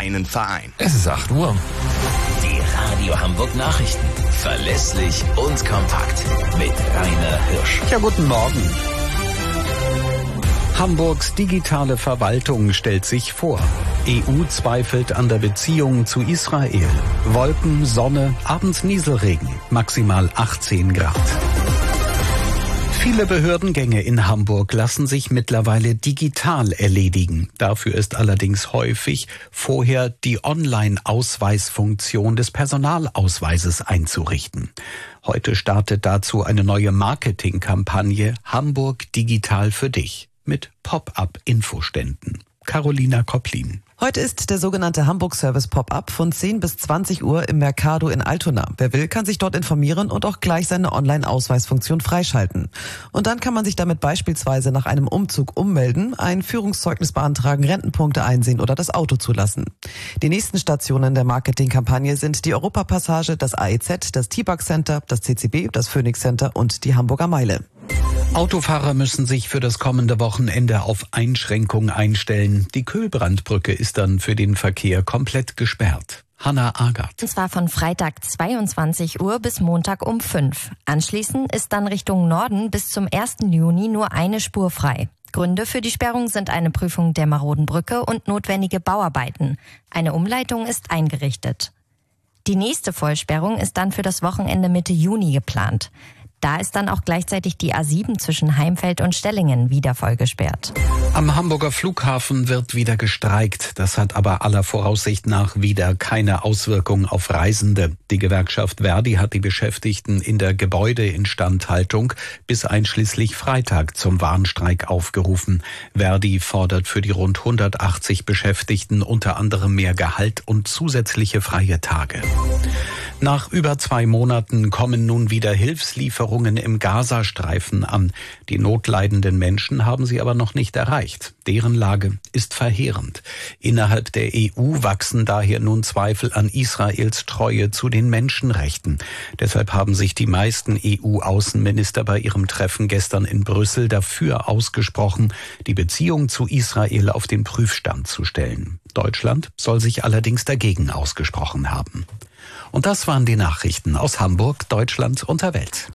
einen Verein. Es ist 8 Uhr. Die Radio Hamburg Nachrichten. Verlässlich und kompakt. Mit Rainer Hirsch. Ja, guten Morgen. Hamburgs digitale Verwaltung stellt sich vor. EU zweifelt an der Beziehung zu Israel. Wolken, Sonne, abends Nieselregen, maximal 18 Grad. Viele Behördengänge in Hamburg lassen sich mittlerweile digital erledigen. Dafür ist allerdings häufig vorher die Online-Ausweisfunktion des Personalausweises einzurichten. Heute startet dazu eine neue Marketingkampagne Hamburg digital für dich mit Pop-up-Infoständen. Carolina Kopplin. Heute ist der sogenannte Hamburg-Service Pop-up von 10 bis 20 Uhr im Mercado in Altona. Wer will, kann sich dort informieren und auch gleich seine Online-Ausweisfunktion freischalten. Und dann kann man sich damit beispielsweise nach einem Umzug ummelden, ein Führungszeugnis beantragen, Rentenpunkte einsehen oder das Auto zulassen. Die nächsten Stationen der Marketingkampagne sind die Europapassage, das AEZ, das T-Bug Center, das CCB, das Phoenix Center und die Hamburger Meile. Autofahrer müssen sich für das kommende Wochenende auf Einschränkungen einstellen. Die Kühlbrandbrücke ist dann für den Verkehr komplett gesperrt. Hanna Agert. Und zwar von Freitag 22 Uhr bis Montag um 5. Anschließend ist dann Richtung Norden bis zum 1. Juni nur eine Spur frei. Gründe für die Sperrung sind eine Prüfung der maroden Brücke und notwendige Bauarbeiten. Eine Umleitung ist eingerichtet. Die nächste Vollsperrung ist dann für das Wochenende Mitte Juni geplant. Da ist dann auch gleichzeitig die A7 zwischen Heimfeld und Stellingen wieder voll gesperrt. Am Hamburger Flughafen wird wieder gestreikt. Das hat aber aller Voraussicht nach wieder keine Auswirkungen auf Reisende. Die Gewerkschaft Verdi hat die Beschäftigten in der Gebäudeinstandhaltung bis einschließlich Freitag zum Warnstreik aufgerufen. Verdi fordert für die rund 180 Beschäftigten unter anderem mehr Gehalt und zusätzliche freie Tage. Nach über 2 Monaten kommen nun wieder Hilfslieferungen im Gazastreifen an. Die notleidenden Menschen haben sie aber noch nicht erreicht. Deren Lage ist verheerend. Innerhalb der EU wachsen daher nun Zweifel an Israels Treue zu den Menschenrechten. Deshalb haben sich die meisten EU-Außenminister bei ihrem Treffen gestern in Brüssel dafür ausgesprochen, die Beziehung zu Israel auf den Prüfstand zu stellen. Deutschland soll sich allerdings dagegen ausgesprochen haben. Und das waren die Nachrichten aus Hamburg, Deutschland und der Welt.